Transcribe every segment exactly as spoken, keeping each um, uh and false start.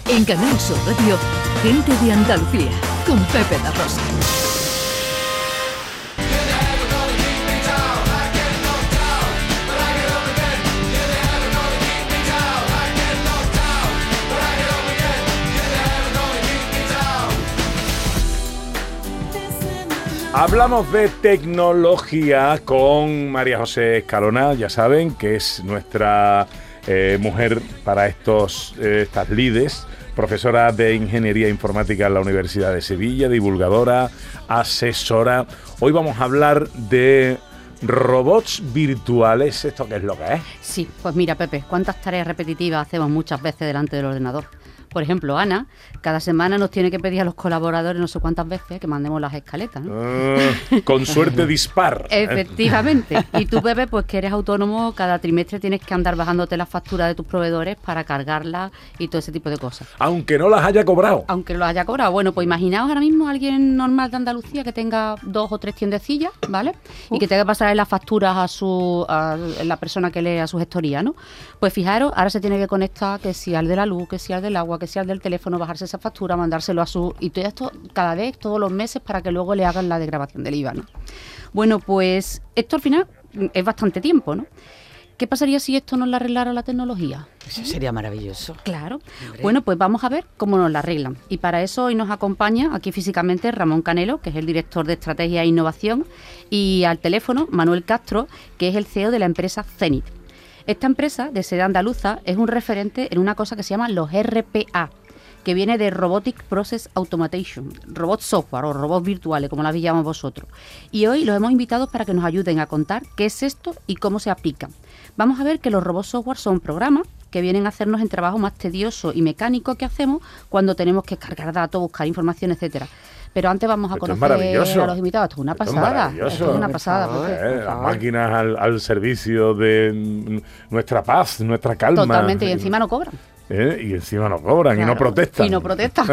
En Canal Sur Radio, Gente de Andalucía, con Pepe da Rosa. Hablamos de tecnología con María José Escalona, ya saben que es nuestra eh, mujer para estos eh, estas lides, profesora de Ingeniería Informática en la Universidad de Sevilla, divulgadora, asesora. Hoy vamos a hablar de robots virtuales. ¿Esto qué es lo que es? Sí, pues mira, Pepe, ¿cuántas tareas repetitivas hacemos muchas veces delante del ordenador? Por ejemplo, Ana, cada semana nos tiene que pedir a los colaboradores no sé cuántas veces que mandemos las escaletas, ¿no? Uh, con suerte dispar. Efectivamente. Y tú, Pepe, pues que eres autónomo, cada trimestre tienes que andar bajándote las facturas de tus proveedores para cargarlas y todo ese tipo de cosas. Aunque no las haya cobrado. Aunque no las haya cobrado. Bueno, pues imaginaos ahora mismo a alguien normal de Andalucía que tenga dos o tres tiendecillas, ¿vale? Y que tenga que pasar las facturas a su a la persona que lee a su gestoría, ¿no? Pues fijaros, ahora se tiene que conectar que si al de la luz, que si al del agua, que si al del teléfono, bajarse esa factura, mandárselo a su... Y todo esto cada vez, todos los meses, para que luego le hagan la desgravación del I V A, ¿no? Bueno, pues esto al final es bastante tiempo, ¿no? ¿Qué pasaría si esto nos lo arreglara la tecnología? Eso sería maravilloso. Claro. Hombre. Bueno, pues vamos a ver cómo nos la arreglan. Y para eso hoy nos acompaña aquí físicamente Ramón Canelo, que es el director de Estrategia e Innovación, y al teléfono Manuel Castro, que es el C E O de la empresa Zenith. Esta empresa de sede andaluza es un referente en una cosa que se llama los R P A, que viene de Robotic Process Automation, robot software o robots virtuales, como la llamamos vosotros. Y hoy los hemos invitado para que nos ayuden a contar qué es esto y cómo se aplican. Vamos a ver que los robots software son programas que vienen a hacernos el trabajo más tedioso y mecánico que hacemos cuando tenemos que cargar datos, buscar información, etcétera. Pero antes vamos a conocer a los invitados. Esto es una pasada. Esto es, es una pasada. Porque, eh, las máquinas al, al servicio de nuestra paz, nuestra calma. Totalmente, y encima no cobran. ¿Eh? Y encima no cobran, claro, y no protestan. Y no protestan.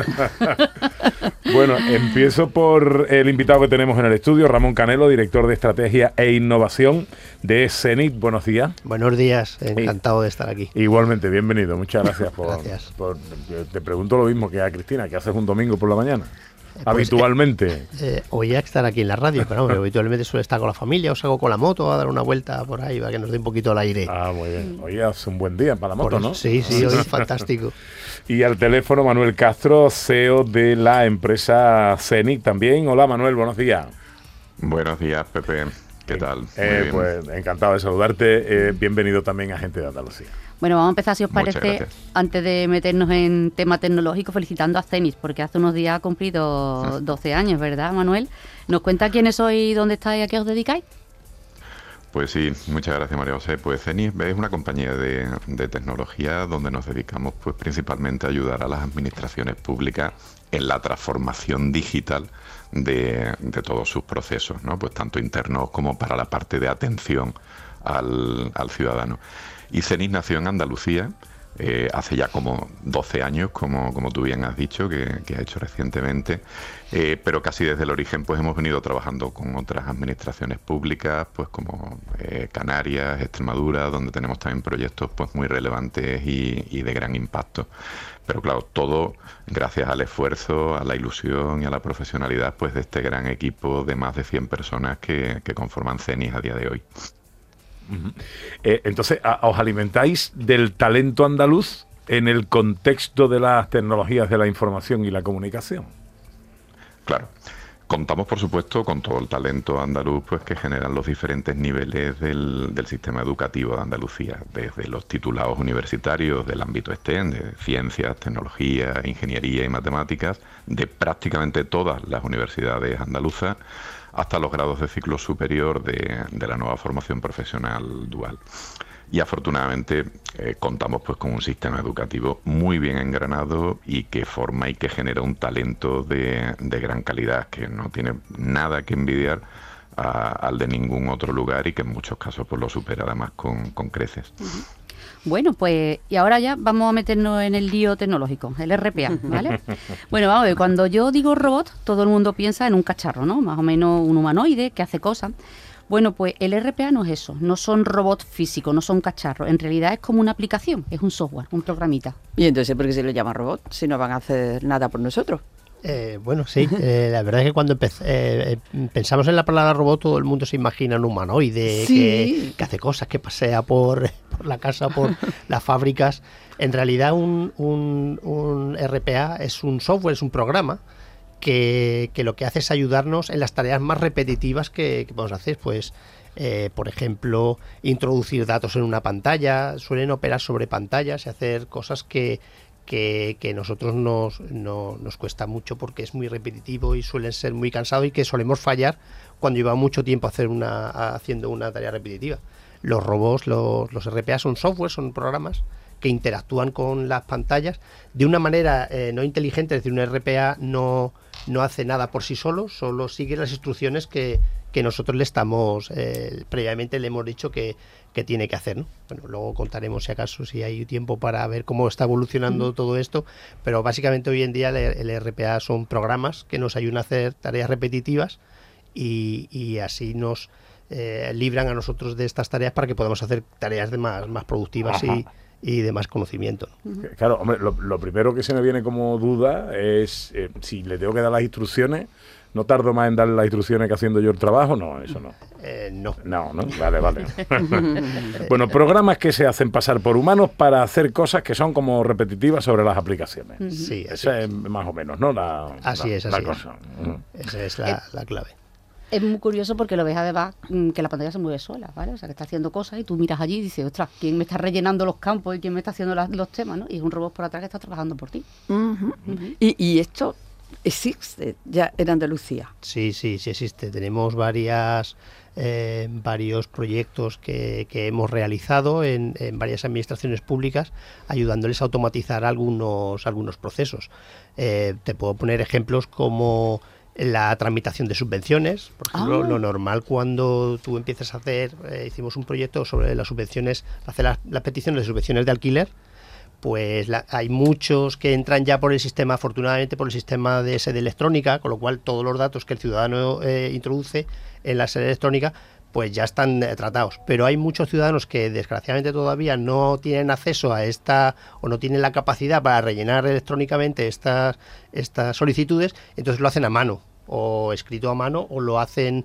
Bueno, empiezo por el invitado que tenemos en el estudio, Ramón Canelo, director de Estrategia e Innovación de Zenith. Buenos días. Buenos días, encantado y, de estar aquí. Igualmente, bienvenido. Muchas gracias por, gracias. por... Te pregunto lo mismo que a Cristina, ¿qué haces un domingo por la mañana? Pues, habitualmente. Eh, eh, oía estar aquí en la radio, pero hombre, habitualmente suele estar con la familia, o salgo con la moto a dar una vuelta por ahí para que nos dé un poquito el aire. Ah, muy bien. Hoy hace un buen día para la moto, por, ¿no? Sí, sí, hoy es fantástico. Y al teléfono Manuel Castro, C E O de la empresa Zenith también. Hola Manuel, buenos días. Buenos días, Pepe. ¿Qué tal? Eh, pues encantado de saludarte. Eh, bienvenido también a Gente de Andalucía. Bueno, vamos a empezar, si os parece, antes de meternos en tema tecnológico, felicitando a Zenith, porque hace unos días ha cumplido doce años, ¿verdad, Manuel? ¿Nos cuenta quiénes sois y dónde estáis y a qué os dedicáis? Pues sí, muchas gracias, María José. Pues Zenith es una compañía de, de tecnología donde nos dedicamos pues principalmente a ayudar a las administraciones públicas en la transformación digital de, de todos sus procesos, ¿no? Pues tanto internos como para la parte de atención al, al ciudadano. Y Zenith nació en Andalucía eh, hace ya como doce años, como, como tú bien has dicho, que, que ha hecho recientemente, eh, pero casi desde el origen pues hemos venido trabajando con otras administraciones públicas, pues como eh, Canarias, Extremadura, donde tenemos también proyectos pues muy relevantes y, y de gran impacto. Pero claro, todo gracias al esfuerzo, a la ilusión y a la profesionalidad pues de este gran equipo de más de cien personas que, que conforman Zenith a día de hoy. Uh-huh. Eh, entonces, a, ¿os alimentáis del talento andaluz en el contexto de las tecnologías de la información y la comunicación? Claro. Contamos, por supuesto, con todo el talento andaluz pues que generan los diferentes niveles del, del sistema educativo de Andalucía, desde los titulados universitarios del ámbito STEM, de ciencias, tecnología, ingeniería y matemáticas, de prácticamente todas las universidades andaluzas, hasta los grados de ciclo superior de, de la nueva formación profesional dual. Y afortunadamente eh, contamos pues con un sistema educativo muy bien engranado y que forma y que genera un talento de, de gran calidad que no tiene nada que envidiar a, al de ningún otro lugar y que en muchos casos pues lo supera además con, con creces. Uh-huh. Bueno, pues y ahora ya vamos a meternos en el lío tecnológico, el R P A, ¿vale? Bueno, vamos a ver, cuando yo digo robot, todo el mundo piensa en un cacharro, ¿no? Más o menos un humanoide que hace cosas. Bueno, pues el R P A no es eso, no son robots físicos, no son cacharros, en realidad es como una aplicación, es un software, un programita. ¿Y entonces por qué se lo llama robot si no van a hacer nada por nosotros? Eh, bueno, sí, eh, la verdad es que cuando empez- eh, eh, pensamos en la palabra robot, todo el mundo se imagina un humanoide Sí. que, que hace cosas, que pasea por, por la casa, por las fábricas. En realidad un, un, un R P A es un software, es un programa que, que lo que hace es ayudarnos en las tareas más repetitivas que, que podemos hacer, pues eh, por ejemplo, introducir datos en una pantalla, suelen operar sobre pantallas y hacer cosas que que, que nosotros nos, no, nos cuesta mucho porque es muy repetitivo y suelen ser muy cansados y que solemos fallar cuando lleva mucho tiempo hacer una, haciendo una tarea repetitiva. Los robots, los, los R P A son software, son programas que interactúan con las pantallas de una manera eh, no inteligente, es decir, un R P A no, no hace nada por sí solo, solo sigue las instrucciones que, que nosotros le estamos, eh, previamente le hemos dicho que, que tiene que hacer, ¿no? Bueno, luego contaremos si acaso, si hay tiempo para ver cómo está evolucionando mm. todo esto, pero básicamente hoy en día el, el R P A son programas que nos ayudan a hacer tareas repetitivas y, y así nos eh, libran a nosotros de estas tareas para que podamos hacer tareas de más, más productivas y, y de más conocimiento, ¿no? Claro, hombre, lo, lo primero que se me viene como duda es eh, si le tengo que dar las instrucciones. ¿No tardo más en darle las instrucciones que haciendo yo el trabajo? No, eso no. Eh, no. No, no, vale, vale. Bueno, programas que se hacen pasar por humanos para hacer cosas que son como repetitivas sobre las aplicaciones. Sí, esa es más o menos, ¿no? La, así la, es, así la es. cosa. Esa es la, la clave. Es muy curioso porque lo ves además que la pantalla se mueve sola, ¿vale? O sea, que está haciendo cosas y tú miras allí y dices, ostras, ¿quién me está rellenando los campos y quién me está haciendo la, los temas, ¿no? Y es un robot por atrás que está trabajando por ti. Uh-huh. Uh-huh. Y, y esto existe ya en Andalucía. Sí, sí, sí existe. Tenemos varias eh, varios proyectos que, que hemos realizado en, en varias administraciones públicas, ayudándoles a automatizar algunos algunos procesos. Eh, te puedo poner ejemplos como la tramitación de subvenciones. Por ejemplo, ah. lo normal cuando tú empiezas a hacer, eh, hicimos un proyecto sobre las subvenciones, hacer las, las peticiones de subvenciones de alquiler. Pues la, hay muchos que entran ya por el sistema, afortunadamente por el sistema de sede electrónica, con lo cual todos los datos que el ciudadano eh, introduce en la sede electrónica pues ya están eh, tratados. Pero hay muchos ciudadanos que desgraciadamente todavía no tienen acceso a esta o no tienen la capacidad para rellenar electrónicamente estas, estas solicitudes, entonces lo hacen a mano o escrito a mano o lo hacen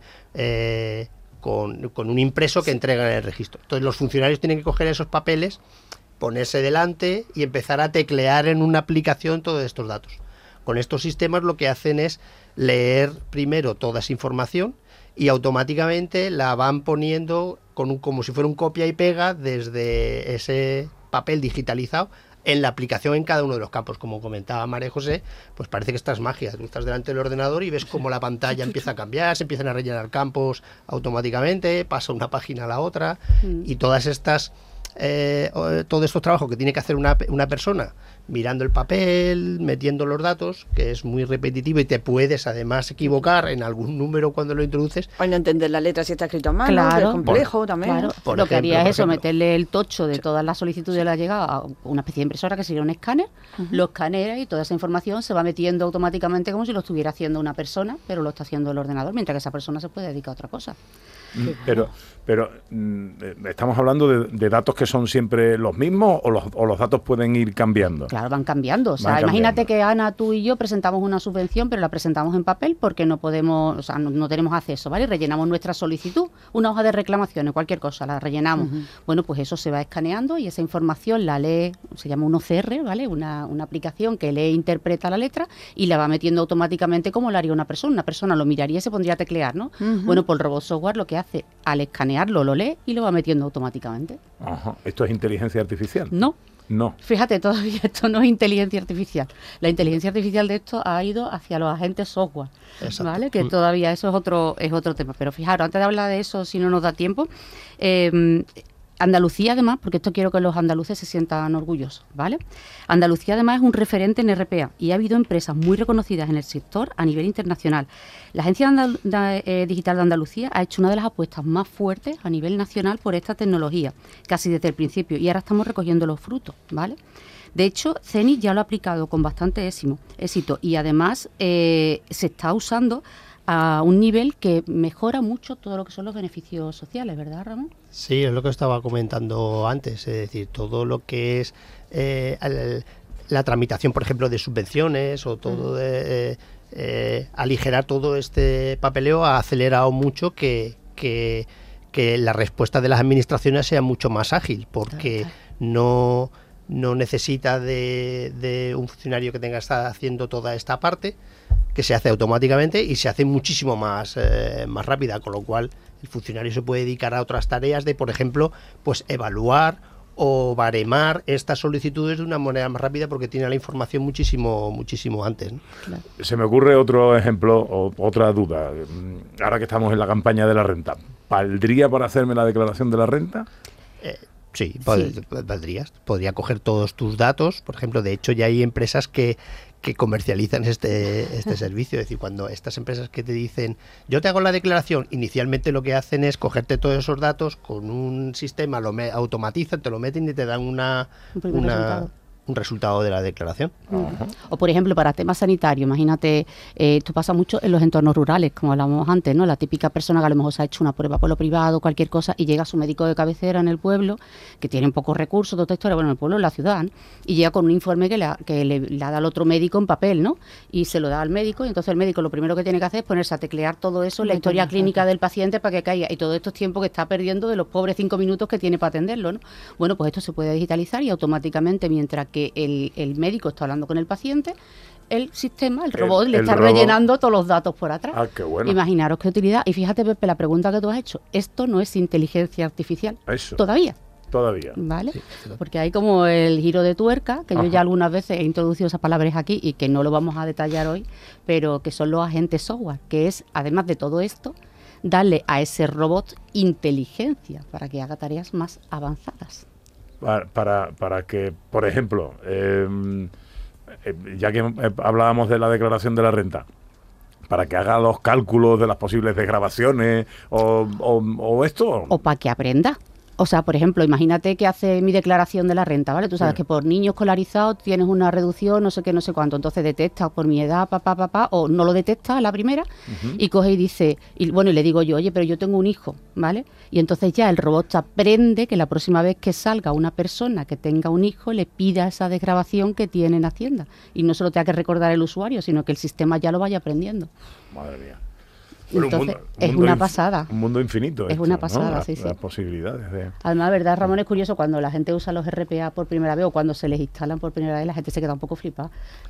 eh, con, con un impreso que entregan en el registro. Entonces los funcionarios tienen que coger esos papeles, ponerse delante y empezar a teclear en una aplicación todos estos datos. Con estos sistemas lo que hacen es leer primero toda esa información y automáticamente la van poniendo con un, como si fuera un copia y pega desde ese papel digitalizado en la aplicación en cada uno de los campos. Como comentaba María José, pues parece que estás magia. Tú estás delante del ordenador y ves cómo la pantalla empieza a cambiar, se empiezan a rellenar campos automáticamente, pasa una página a la otra mm. y todas estas Eh, todos estos trabajos que tiene que hacer una, una persona mirando el papel, metiendo los datos, que es muy repetitivo y te puedes además equivocar en algún número cuando lo introduces. O no entender la letra si está escrito a mano, claro, que es complejo por, también. Claro. Por lo ejemplo, que haría es eso, ejemplo. meterle el tocho de todas las solicitudes de la llegada a una especie de impresora que sería un escáner, uh-huh. lo escanea y toda esa información se va metiendo automáticamente como si lo estuviera haciendo una persona, pero lo está haciendo el ordenador, mientras que esa persona se puede dedicar a otra cosa. Pero, pero ¿estamos hablando de, de datos que son siempre los mismos o los, o los datos pueden ir cambiando? Claro, van cambiando. O sea, van imagínate cambiando. que Ana, tú y yo presentamos una subvención, pero la presentamos en papel porque no podemos, o sea, no, no tenemos acceso, ¿vale? Rellenamos nuestra solicitud, una hoja de reclamaciones, cualquier cosa, la rellenamos. Uh-huh. Bueno, pues eso se va escaneando y esa información la lee, se llama un O C R, ¿vale? Una, una aplicación que lee e interpreta la letra y la va metiendo automáticamente como lo haría una persona. Una persona lo miraría y se pondría a teclear, ¿no? Uh-huh. Bueno, pues el robot software lo que hace al escanearlo lo lee y lo va metiendo automáticamente. Ajá. ¿Esto es inteligencia artificial? No. No. Fíjate, todavía esto no es inteligencia artificial. La inteligencia artificial de esto ha ido hacia los agentes software, exacto. ¿Vale? Que todavía eso es otro es otro tema. Pero fijaros, antes de hablar de eso, si no nos da tiempo, eh, Andalucía además, porque esto quiero que los andaluces se sientan orgullosos, ¿vale? Andalucía además es un referente en R P A y ha habido empresas muy reconocidas en el sector a nivel internacional. La Agencia Andal- de, eh, Digital de Andalucía ha hecho una de las apuestas más fuertes a nivel nacional por esta tecnología, casi desde el principio, y ahora estamos recogiendo los frutos, ¿vale? De hecho, CENIS ya lo ha aplicado con bastante éxito, éxito y además eh, se está usando a un nivel que mejora mucho todo lo que son los beneficios sociales, ¿verdad, Ramón? Sí, es lo que estaba comentando antes, es decir, todo lo que es eh, el, la tramitación, por ejemplo, de subvenciones o todo Mm. de, eh, eh, aligerar todo este papeleo ha acelerado mucho que, que, que la respuesta de las administraciones sea mucho más ágil, porque Claro, no, no necesita de, de un funcionario que tenga que estar haciendo toda esta parte, que se hace automáticamente y se hace muchísimo más, eh, más rápida, con lo cual el funcionario se puede dedicar a otras tareas de, por ejemplo, pues evaluar o baremar estas solicitudes de una manera más rápida porque tiene la información muchísimo muchísimo antes, ¿no? claro. Se me ocurre otro ejemplo o otra duda. Ahora que estamos en la campaña de la renta, ¿valdría para hacerme la declaración de la renta? Eh, sí, pod- Sí. valdrías. Podría coger todos tus datos. Por ejemplo, de hecho ya hay empresas que, que comercializan este, este servicio. Es decir, cuando estas empresas que te dicen, yo te hago la declaración, inicialmente lo que hacen es cogerte todos esos datos, con un sistema lo me- automatizan, te lo meten y te dan una, Un primer una- resultado. un resultado de la declaración. O por ejemplo, para temas sanitarios, imagínate, eh, esto pasa mucho en los entornos rurales, como hablábamos antes, ¿no? La típica persona que a lo mejor se ha hecho una prueba por lo privado, cualquier cosa, y llega a su médico de cabecera en el pueblo, que tiene pocos recursos, toda esta historia, bueno, en el pueblo, en la ciudad, ¿no? Y llega con un informe que, le, ha- que le, le da al otro médico en papel, ¿no? Y se lo da al médico, y entonces el médico lo primero que tiene que hacer es ponerse a teclear todo eso, la Muy historia interesante. clínica del paciente para que caiga, y todo estos tiempos que está perdiendo de los pobres cinco minutos que tiene para atenderlo, ¿no? Bueno, pues esto se puede digitalizar y automáticamente, mientras que el, el médico está hablando con el paciente, el sistema, el robot, El- le el está robot. rellenando todos los datos por atrás. Ah, qué bueno. Imaginaros qué utilidad. Y fíjate, Pepe, la pregunta que tú has hecho, esto no es inteligencia artificial Eso, todavía, todavía. ¿vale? Porque hay como el giro de tuerca, que Ajá. yo ya algunas veces he introducido esas palabras aquí y que no lo vamos a detallar hoy, pero que son los agentes software, que es, además de todo esto, darle a ese robot inteligencia para que haga tareas más avanzadas. Para, para, para que, por ejemplo, eh, eh, ya que eh, hablábamos de la declaración de la renta, para que haga los cálculos de las posibles desgravaciones o, o, o esto. O para que aprenda. O sea, por ejemplo, imagínate que hace mi declaración de la renta, ¿vale? Tú sabes Sí. que por niño escolarizado tienes una reducción, no sé qué, no sé cuánto. Entonces detecta por mi edad, papá, papá, o no lo detecta a la primera Ujú. y coge y dice, y bueno, y le digo yo, oye, pero yo tengo un hijo, ¿vale? Y entonces ya el robot aprende que la próxima vez que salga una persona que tenga un hijo, le pida esa desgrabación que tiene en Hacienda. Y no solo tenga que recordar el usuario, sino que el sistema ya lo vaya aprendiendo. Madre mía. Bueno, un Entonces, mundo- un es mundo una inf- pasada. Un mundo infinito. Es esto, una ¿no? pasada, Las- sí, sí. Las posibilidades de... Además, verdad, Ramón, es curioso cuando la gente usa los R P A por primera vez o cuando se les instalan por primera vez, la gente se queda un poco flipada.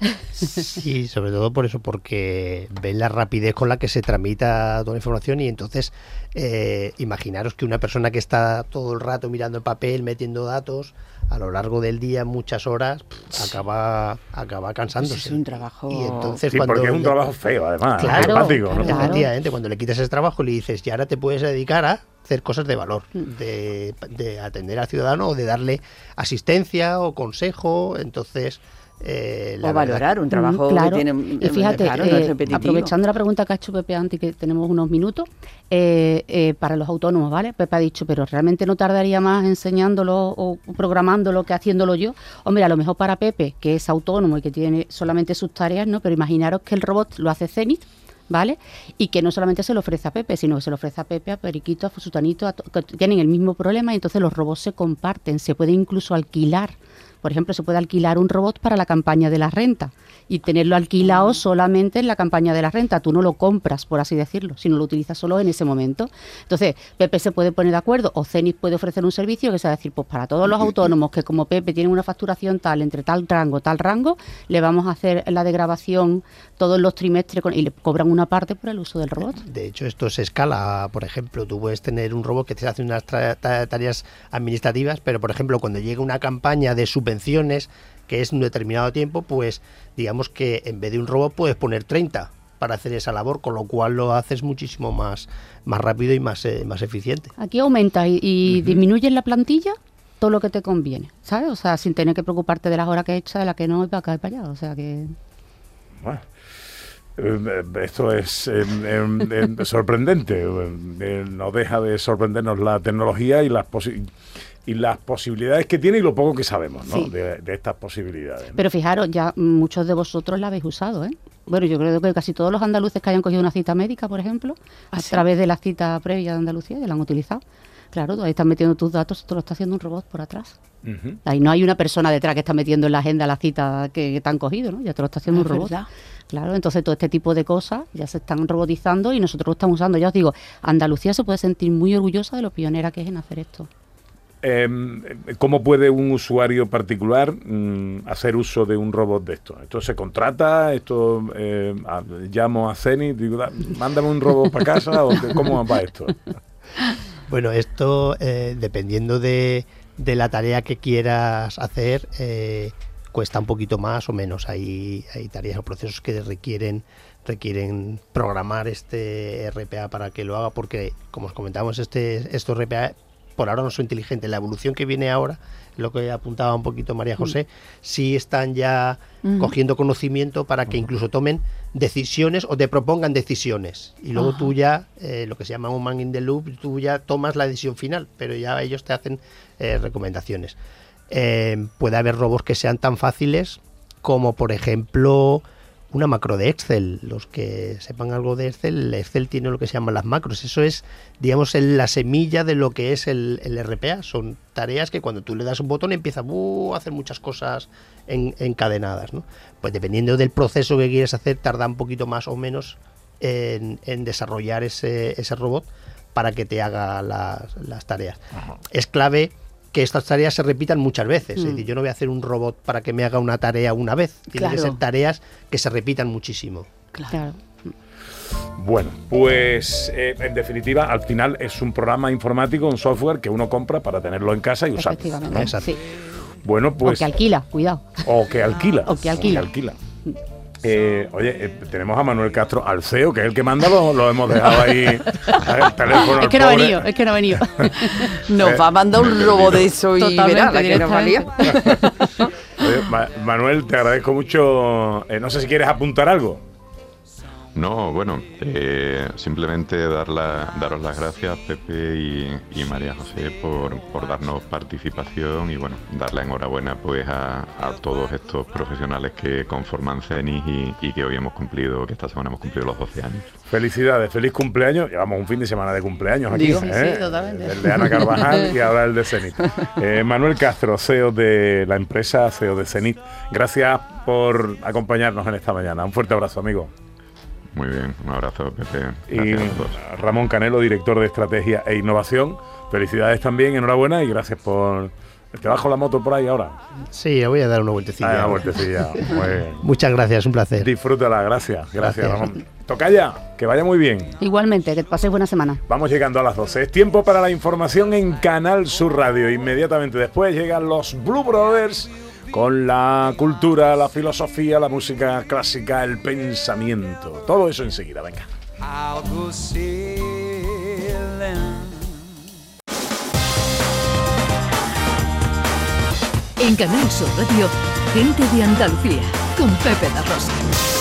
Sí, sobre todo por eso, porque ven la rapidez con la que se tramita toda la información y entonces eh, imaginaros que una persona que está todo el rato mirando el papel, metiendo datos, a lo largo del día, muchas horas, pff, acaba, acaba cansándose. Pues es un trabajo- Y entonces Sí, cuando porque es un le- trabajo feo, además. Claro, empático, ¿no? claro. efectivamente, cuando le quitas ese trabajo le dices, y ahora te puedes dedicar a hacer cosas de valor, de, de atender al ciudadano o de darle asistencia o consejo, entonces... eh, la O verdad- valorar un trabajo Mm, claro. que tiene... Y fíjate, claro, no es eh, repetitivo. aprovechando la pregunta que ha hecho Pepe antes, que tenemos unos minutos, eh, eh, para los autónomos, ¿vale? Pepe ha dicho, pero realmente no tardaría más enseñándolo o programándolo que haciéndolo yo. Hombre, a lo mejor para Pepe, que es autónomo y que tiene solamente sus tareas, ¿no? Pero imaginaros que el robot lo hace Zenith, ¿vale? Y que no solamente se lo ofrece a Pepe, sino que se lo ofrece a Pepe, a Periquito, a Fusutanito, a to- que tienen el mismo problema y entonces los robots se comparten, se puede incluso alquilar. Por ejemplo, se puede alquilar un robot para la campaña de la renta y tenerlo alquilado solamente en la campaña de la renta. Tú no lo compras, por así decirlo, sino lo utilizas solo en ese momento. Entonces, Pepe se puede poner de acuerdo o Zenith puede ofrecer un servicio que sea decir, pues para todos los autónomos que como Pepe tienen una facturación tal, entre tal rango, tal rango, le vamos a hacer la desgravación todos los trimestres con- y le cobran una parte por el uso del robot. De hecho, esto se escala. Por ejemplo, tú puedes tener un robot que te hace unas tra- ta- tareas administrativas, pero, por ejemplo, cuando llega una campaña de subvenciones que es un determinado tiempo, pues digamos que en vez de un robot puedes poner treinta para hacer esa labor, con lo cual lo haces muchísimo más, más rápido y más, eh, más eficiente. Aquí aumenta y, y disminuye en la plantilla todo lo que te conviene, ¿sabes? O sea, sin tener que preocuparte de las horas que echas, de las que no, y para acá y para allá. O sea que... Bueno, eh, esto es eh, eh, eh, sorprendente. Eh, no deja de sorprendernos la tecnología y las posi- y las posibilidades que tiene y lo poco que sabemos, ¿no? Sí. de, de estas posibilidades, ¿no? Pero fijaros, ya muchos de vosotros la habéis usado, ¿eh? Bueno, yo creo que casi todos los andaluces que hayan cogido una cita médica, por ejemplo, ¿Ah, a sí? través de la cita previa de Andalucía, ya la han utilizado. Claro, tú ahí estás metiendo tus datos, te lo está haciendo un robot por atrás. Ujú. Ahí no hay una persona detrás que está metiendo en la agenda la cita que, que te han cogido, ¿no? Ya te lo está haciendo Es un robot. verdad. Claro, entonces todo este tipo de cosas ya se están robotizando y nosotros lo estamos usando. Ya os digo, Andalucía se puede sentir muy orgullosa de lo pionera que es en hacer esto. Eh, ¿Cómo puede un usuario particular mm, hacer uso de un robot de esto? ¿Esto se contrata? ¿Esto eh, a- llamo a Zenit? Digo, "Da- mándame un robot para casa"? ¿O qué- ¿Cómo va esto? Bueno, esto eh, dependiendo de, de la tarea que quieras hacer, eh, cuesta un poquito más o menos. Hay, hay tareas o procesos que requieren requieren programar este R P A para que lo haga, porque, como os comentábamos, este, estos R P A por ahora no son inteligentes. La evolución que viene ahora, lo que apuntaba un poquito María José, sí están ya Mm. cogiendo conocimiento para que incluso tomen decisiones o te propongan decisiones. Y luego Ajá. tú ya, eh, lo que se llama un man in the loop, tú ya tomas la decisión final, pero ya ellos te hacen eh, recomendaciones. Eh, puede haber robots que sean tan fáciles como, por ejemplo, una macro de Excel. Los que sepan algo de Excel, Excel tiene lo que se llaman las macros. Eso es, digamos, el- la semilla de lo que es el, el R P A. Son tareas que cuando tú le das un botón empieza uh, a hacer muchas cosas en- encadenadas, ¿no? Pues dependiendo del proceso que quieres hacer, tarda un poquito más o menos en, en desarrollar ese, ese robot para que te haga las, las tareas. Es clave que estas tareas se repitan muchas veces. Mm. Es decir, yo no voy a hacer un robot para que me haga una tarea una vez. Tienen que Claro. ser tareas que se repitan muchísimo. Claro. Claro. Bueno, pues eh, en definitiva, al final es un programa informático, un software que uno compra para tenerlo en casa y usarlo, Efectivamente. ¿no? Exacto. Sí. Bueno, O pues... que alquila, cuidado. O que alquila. O que alquila. Eh, oye, eh, tenemos a Manuel Castro, al C E O, que es el que manda, lo, lo hemos dejado ahí. El teléfono, Es al que no ha pobre. venido, es que no ha venido. Nos Eh, va a mandar un robot de eso y Totalmente, verá la que nos valía. Oye, Ma- Manuel, te agradezco mucho. Eh, no sé si quieres apuntar algo. No, bueno, eh, simplemente dar la- daros las gracias, Pepe y, y María José, por, por darnos participación y, bueno, dar la enhorabuena pues a, a todos estos profesionales que conforman CENIS y, y que hoy hemos cumplido, que esta semana hemos cumplido los doce años. Felicidades, feliz cumpleaños. Llevamos un fin de semana de cumpleaños aquí. Digo, sí, ¿eh? sí, totalmente. El de Ana Carvajal y ahora el de Zenit. Eh, Manuel Castro, C E O de la empresa, C E O de Zenit. Gracias por acompañarnos en esta mañana. Un fuerte abrazo, amigo. Muy bien, un abrazo, Pepe. Y Gracias a todos. Ramón Canelo, director de Estrategia e Innovación. Felicidades también, enhorabuena y gracias por... ¿Te bajo la moto por ahí ahora? Sí, voy a dar una vueltecilla. Ah, una vueltecilla. Muy bien. Muchas gracias, un placer. Disfrútala, gracias. Gracias, Gracias. Ramón. Tocaya, que vaya muy bien. Igualmente, que paséis buena semana. Vamos llegando a las doce. Es tiempo para la información en Canal Sur Radio. Inmediatamente después llegan los Blue Brothers con la cultura, la filosofía, la música clásica, el pensamiento. Todo eso enseguida, venga. I'll go sailing. En Canal Sur Radio, gente de Andalucía, con Pepe da Rosa.